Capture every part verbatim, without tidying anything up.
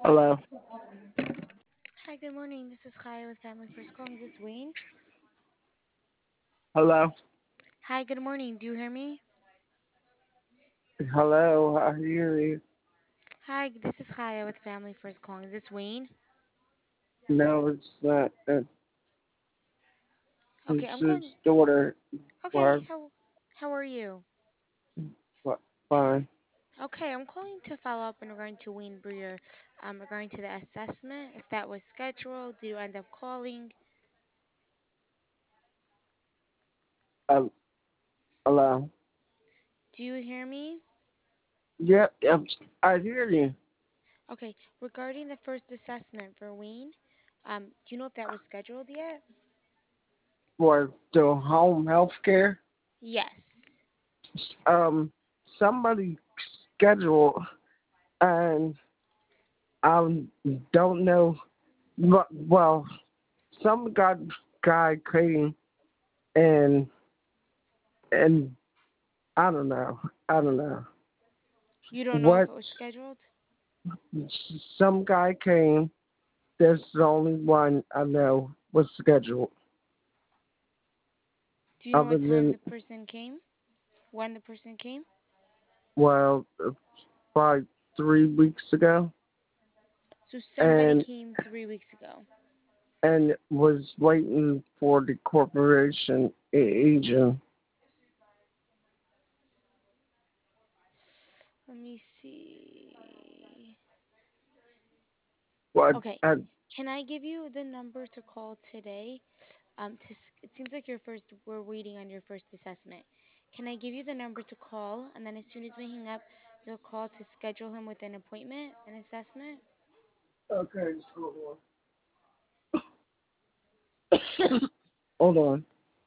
Hello. Hi, good morning. This is Kaya with Family First Calling. This is Wayne. Hello. Hi, good morning. Do you hear me? Hello. I hear you. Hi, this is Kaya with Family First Calling. Is this Wayne? No, it's not. It's Okay, it's I'm his calling. daughter. Okay, Or how how are you? what? Fine. Okay, I'm calling to follow up in regarding to Wayne Breer, um, regarding to the assessment. If that was scheduled, did you end up calling? Um, hello. Do you hear me? Yeah. I'm, I hear you. Okay, regarding the first assessment for Wayne, um, do you know if that was scheduled yet? For the home health care. Yes. Um, somebody scheduled, and I don't know. But well, some guy guy came and and I don't know. I don't know You don't know if what. it was scheduled? Some guy came. That's the only one I know was scheduled. Do you know Other what time than, the person came? When the person came? well, probably three weeks ago, So somebody and came three weeks ago. and was waiting for the corporation agent. Let me see. But Okay. I, Can I give you the number to call today? Um, to, s- it seems like your first, we're waiting on your first assessment. Can I give you the number to call? And then as soon as we hang up, you'll call to schedule him with an appointment, an assessment? okay, just hold on. Hold on.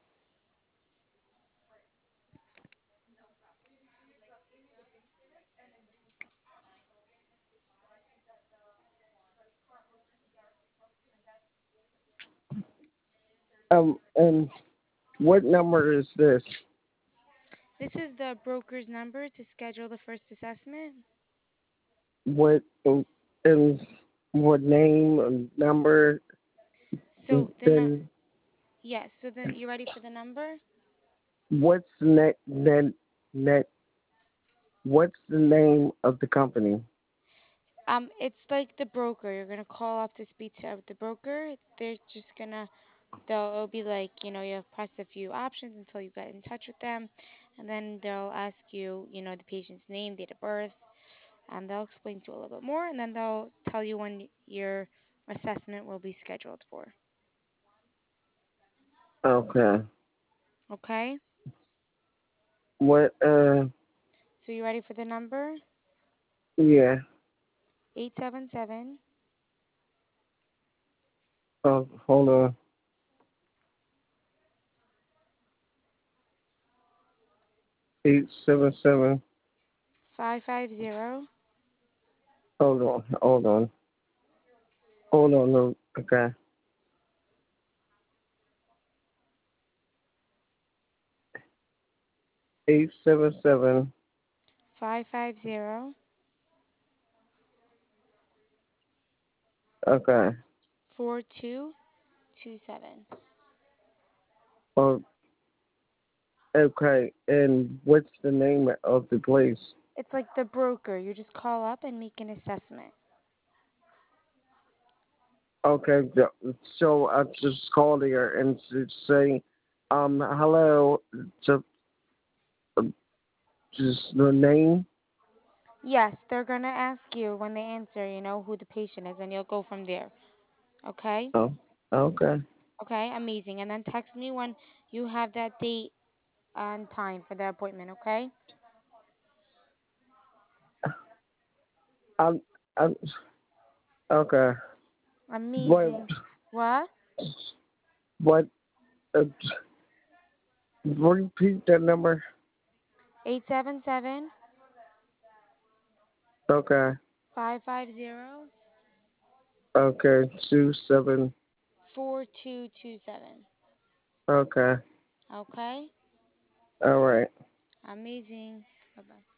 Um, and what number is this? This is the broker's number to schedule the first assessment. What and what name and number? So the nu- Then yes, so then you ready for the number? what's the net net net? What's the name of the company? Um, it's like the broker. You're gonna call up to speak to the broker. They're just gonna they'll it'll be like, you know, you press a few options until you get in touch with them, and then they'll ask you, you know, the patient's name, date of birth, and they'll explain to you a little bit more, and then they'll tell you when your assessment will be scheduled for. Okay. Okay? What? Uh. So you ready for the number? Yeah. Eight seven seven Oh, hold on. Eight seven seven. five five zero Hold on. Hold on. Hold on. No. Okay. Eight seven seven. five five zero Okay. four two two seven. Oh. Okay. And what's the name of the place? It's like the broker. You just call up and make an assessment. Okay. the- So I just called here and s- say, um, hello. So, uh, just the name. Yes, they're gonna ask you when they answer, you know, who the patient is, and you'll go from there. Okay? Oh. Okay. Okay, amazing. And then text me when you have that date and time for the appointment, okay? I'm. I'm. Okay. What? Amazing. What? What? Uh, repeat that number. Eight seven seven Okay. five five zero Okay. Two seven. four two two seven. Okay. Okay? All right. Amazing. Bye bye.